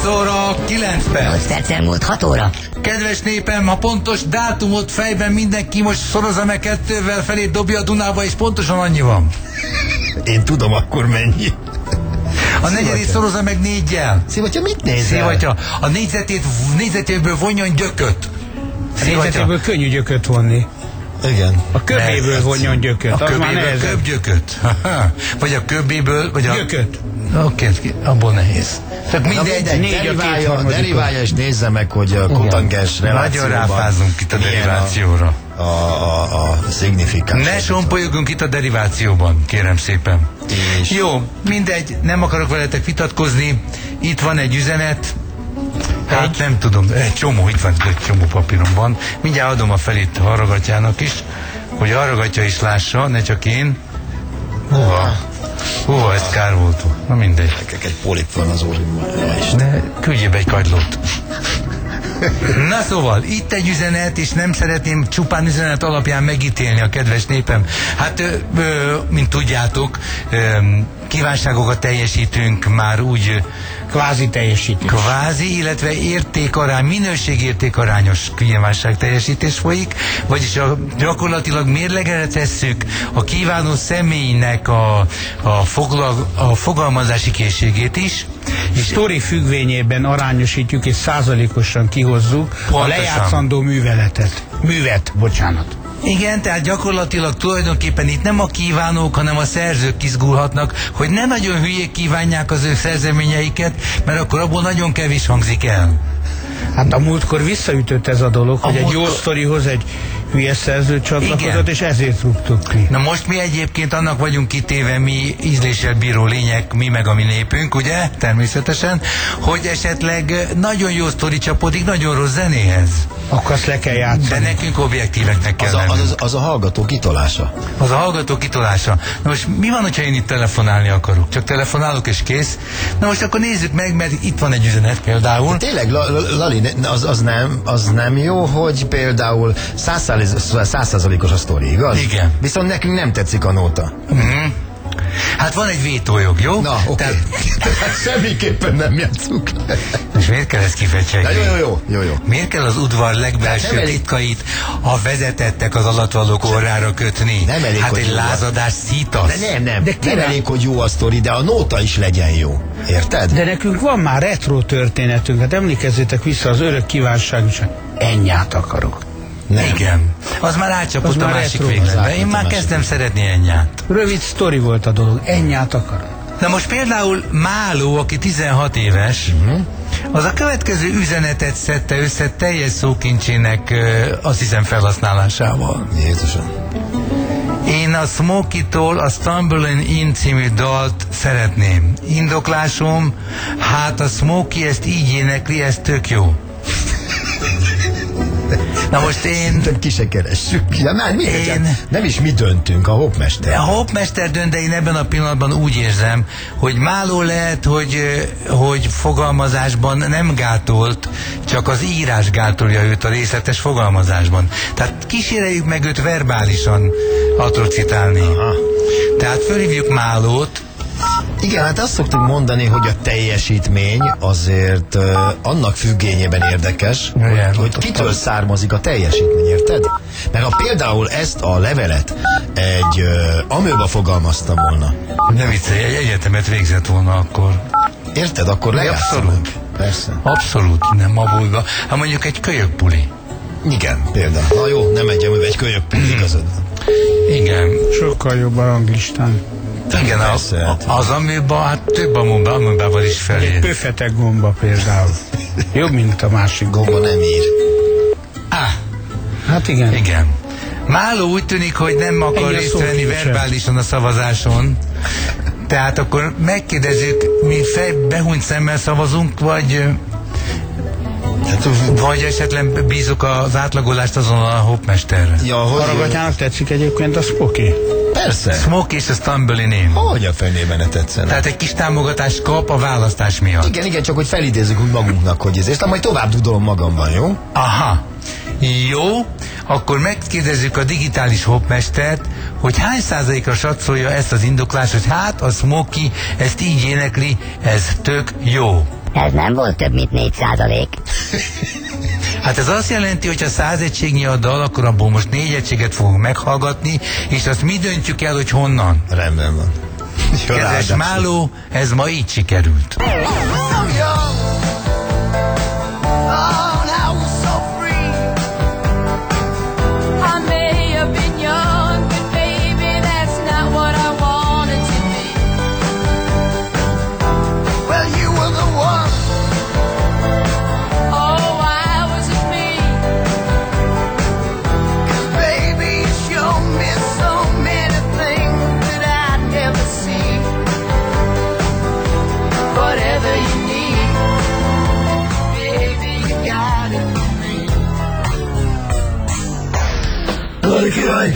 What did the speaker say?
8 óra 9 perc. 8 perccel múlt 6 óra. Kedves népem, ha pontos dátumot fejben mindenki most szorozza meg 2-vel felé dobja a Dunába, és pontosan annyi van. Én tudom, akkor mennyi. A negyedik szorozza meg 4-jel. Szivatya, mit nézel? Szivatya, a négyzetéből vonjon gyököt. A négyzetéből könnyű gyököt vonni. Igen. A köbéből vonjon gyököt. A köbéből köbgyököt. Vagy a köbéből, vagy a... Gyököt. Oké, abból nehéz. Tehát mindegy. Deriválja, és nézze meg, hogy a kutangens relációban... Nagyon ráfázunk itt a derivációra. A szignifikáns. Ne sompolyogunk itt a derivációban, kérem szépen. És... Jó, mindegy, nem akarok veletek vitatkozni. Itt van egy üzenet. Hát nem tudom, egy csomó, itt van egy csomó papírom van. Mindjárt adom a felét Harragatjának is, hogy Harragatja is lássa, ne csak én. Húha, ez kár volt. Na mindegy. Nekek egy polip van az orrimban. De küldjél be egy kagylót. Na szóval, itt egy üzenet, és nem szeretném csupán üzenet alapján megítélni a kedves népem. Hát, mint tudjátok, kívánságokat teljesítünk már úgy... Kvázi teljesítés. Kvázi, illetve értékarány, minőség-értékarányos kívánság teljesítés folyik, vagyis gyakorlatilag mérlegre tesszük a kívánó személynek a fogalmazási készségét is. És sztori függvényében arányosítjuk és százalékosan kihozzuk pontosan a lejátszandó művet, bocsánat. Igen, tehát gyakorlatilag tulajdonképpen itt nem a kívánók, hanem a szerzők izgulhatnak, hogy ne nagyon hülyék kívánják az ő szerzeményeiket, mert akkor abból nagyon kevés hangzik el. Hát a múltkor visszaütött ez a dolog, hogy egy jó sztorihoz egy hülye szerző csatlakozott, és ezért rúgtuk ki. Na most mi egyébként annak vagyunk kitéve, mi ízléssel bíró lények, mi meg a mi népünk, ugye? Természetesen, hogy esetleg nagyon jó sztori csapodik nagyon rossz zenéhez. Akkor azt le kell játszani. De nekünk objektíveknek kell lennünk. Az a hallgató kitolása. Az a hallgató kitolása. Na most mi van, hogyha én itt telefonálni akarok? Csak telefonálok és kész. Na most akkor nézzük meg, mert itt van egy üzenet például. Tényleg, Lali, az nem jó, hogy például 100%-os a sztori, igaz? Igen. Viszont nekünk nem tetszik a nóta. Hát van egy vétójog, jó? Na, oké. Tehát semmiképpen nem játszunk. És miért kell ezt kifejteni? Jó. Miért kell az udvar legbelső titkait a vezetettek az alattvalók orrára kötni? Nem elég, hát egy lázadás szítasz. Nem elég, hogy jó a sztori, de a nóta is legyen jó. Érted? De nekünk van már retro történetünk. Hát emlékezzétek vissza az örök kívánság, ennyát akarok. Nem. Igen. Az már átcsapott a másik végletbe. Én már kezdem szeretni ennyát. Rövid sztori volt a dolog. Ennyát akarok. Na most például Máló, aki 16 éves, az a következő üzenetet szedte össze teljes szókincsének azt hiszem felhasználásával. Jézusom. Én a Smokey-tól a Stumbling In című dalt szeretném. Indoklásom, hát a Smokey ezt így énekli, ez tök jó. Na most én... Ki se keressük. Ja, nem is mi döntünk, a hopmester. A hopmester dönt, de én ebben a pillanatban úgy érzem, hogy Máló lehet, hogy fogalmazásban nem gátolt, csak az írás gátolja őt a részletes fogalmazásban. Tehát kíséreljük meg őt verbálisan atrocitálni. Aha. Tehát fölhívjuk Málót. Igen, hát azt szoktuk mondani, hogy a teljesítmény azért annak függvényében érdekes, hogy kitől származik a teljesítmény, érted? Mert ha például ezt a levelet egy amőba fogalmazta volna. Nem viccelj, egy egyetemet végzett volna akkor. Érted? Akkor lejátszom. Abszolút. Persze. Abszolút, nem abulva. Hát mondjuk egy kölyökpuli. Igen, például. Na jó, nem egy amőbe, egy kölyökpuli, igazad. Igen. Sokkal jobb a ranglistán. Igen, az amőba, hát több amőbával is felér. Egy pöfetek gomba például. Jobb, mint a másik gomba nem ír. Hát igen. Igen. Máló úgy tűnik, hogy nem akar részt venni verbálisan a szavazáson. Tehát akkor megkérdezzük, mi behunyt szemmel szavazunk, vagy esetleg bízunk az átlagolást azon a hopmesterre. Ja, Harragatjának tetszik egyébként a Smokey? Persze. Smokey és a Stumbling In. Hogy a fenében ne tetszene? Tehát egy kis támogatást kap a választás miatt. Igen, csak hogy felidézzük úgy magunknak, hogy ez, és majd tovább dudolom magamban, jó? Aha. Jó, akkor megkérdezzük a digitális hopmestert, hogy hány százalékra satszolja ezt az indoklást, hogy hát a Smokey ezt így énekli, ez tök jó. Ez nem volt több, mint 4%. Hát ez azt jelenti, hogy ha 100 egységnyi a dal, akkor abból most 4 egységet fogunk meghallgatni, és azt mi döntjük el, hogy honnan. Rendben van. Kedves Máló, ez ma így sikerült. Király!